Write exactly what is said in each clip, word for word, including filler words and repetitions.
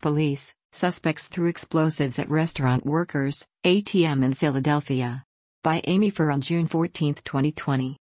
police. Suspects threw explosives at restaurant workers, A T M in Philadelphia. By Amy Farrell, June fourteenth, twenty twenty.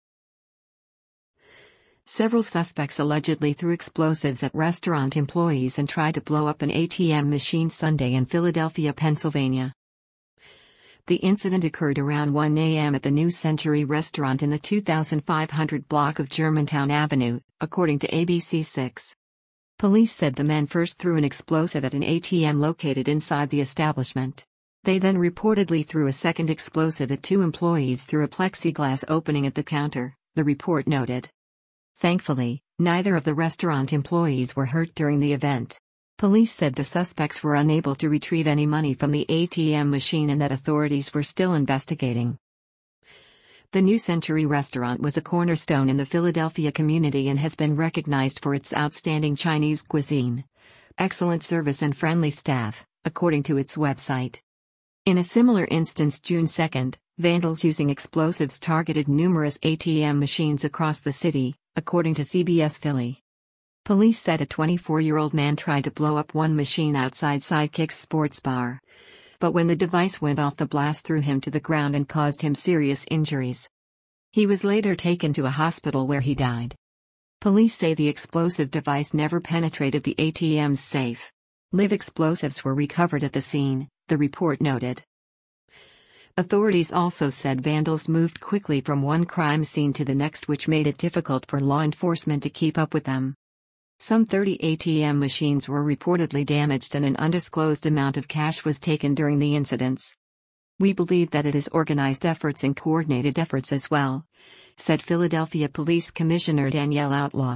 Several suspects allegedly threw explosives at restaurant employees and tried to blow up an A T M machine Sunday in Philadelphia, Pennsylvania. The incident occurred around one A M at the New Century restaurant in the two thousand five hundred block of Germantown Avenue, according to A B C six. Police said the men first threw an explosive at an A T M located inside the establishment. They then reportedly threw a second explosive at two employees through a plexiglass opening at the counter, the report noted. Thankfully, neither of the restaurant employees were hurt during the event. Police said the suspects were unable to retrieve any money from the A T M machine and that authorities were still investigating. The New Century restaurant was a cornerstone in the Philadelphia community and has been recognized for its outstanding Chinese cuisine, excellent service and friendly staff, according to its website. In a similar instance, June second, vandals using explosives targeted numerous A T M machines across the city, according to C B S Philly. Police said a twenty-four-year-old man tried to blow up one machine outside Sidekicks Sports Bar. But when the device went off, the blast threw him to the ground and caused him serious injuries. He was later taken to a hospital where he died. Police say the explosive device never penetrated the A T M's safe. Live explosives were recovered at the scene, the report noted. Authorities also said vandals moved quickly from one crime scene to the next, which made it difficult for law enforcement to keep up with them. Some thirty A T M machines were reportedly damaged and an undisclosed amount of cash was taken during the incidents. We believe that it is organized efforts and coordinated efforts as well, said Philadelphia Police Commissioner Danielle Outlaw.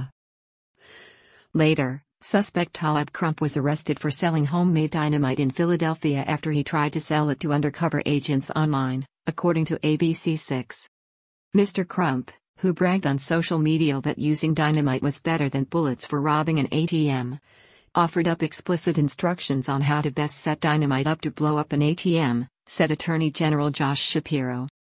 Later, suspect Talib Crump was arrested for selling homemade dynamite in Philadelphia after he tried to sell it to undercover agents online, according to A B C six. Mister Crump, who bragged on social media that using dynamite was better than bullets for robbing an A T M, offered up explicit instructions on how to best set dynamite up to blow up an A T M, said Attorney General Josh Shapiro.